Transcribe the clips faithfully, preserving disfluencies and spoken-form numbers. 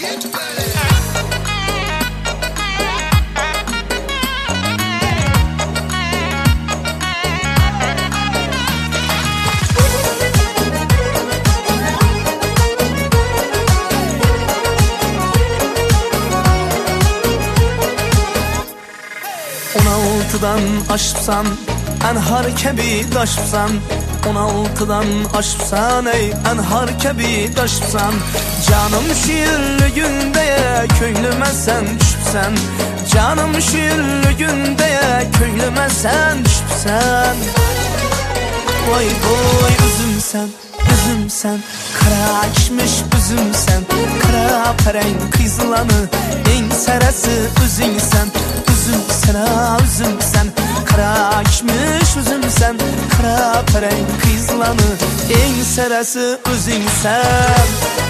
On altıdan aşıpsan, enhar kebi daşıpsan. On altıdan aşıpsan ey enhar kebi daşıpsan. Canım şiirli gündeye köylüme sen düşüpsen. Canım şiirli gündeye köylüme sen düşüpsen. Vay boy üzümsen, üzümsen, kara içmiş üzümsen. Kara peren kızılanı en seresi üzümsen. Üzümsen ha üzümsen, kara içmiş üzümsen. Kara peren kızılanı en seresi üzümsen.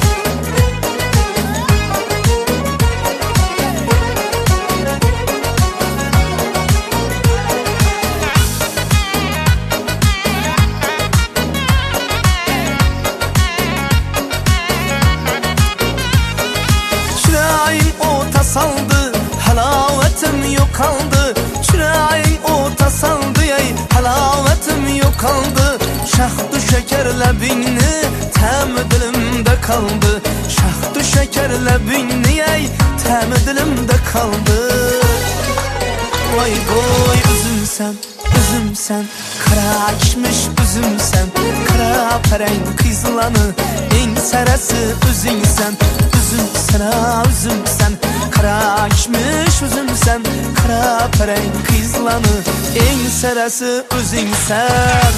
Çırağın ota saldı, halavetim yok kaldı. Çırağın ota saldı ey halavetim yok kaldı. Şahtı şekerle binni tem dilimde kaldı. Şahtı şekerle binni ey tem dilimde kaldı. Vay boy üzümsen, üzümsen, kara içmiş üzümsen. Kara peren kızılanı en seresi üzümsen. Üzümsen ha üzümsen, kara içmiş üzümsen. Kara peren kızılanı en seresi üzümsen.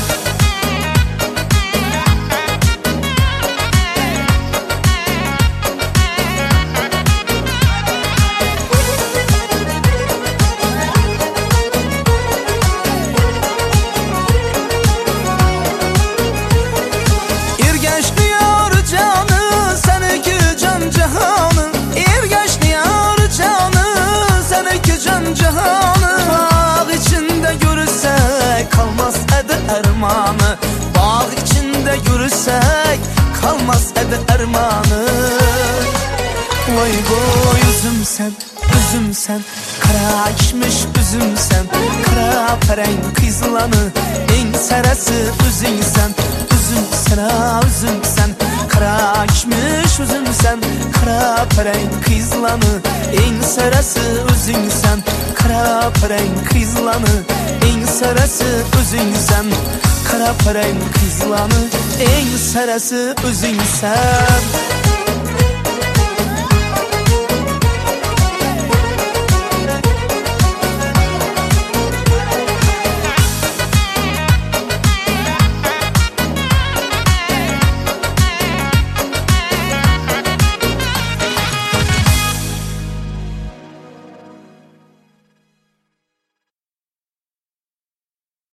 Ermanı bağ içinde yürüsek kalmaz ede ermanı. Vay boy üzümsen, üzümsen, kara içmiş üzümsen. Kara peren kızılanı en seresi üzümsen. Üzümsen ha üzümsen, kara içmiş üzümsen. Kara peren kızılanı en seresi üzümsen. Kara peren kızılanı en seresi üzümsen. Kara peren kızılanı en seresi üzümsen.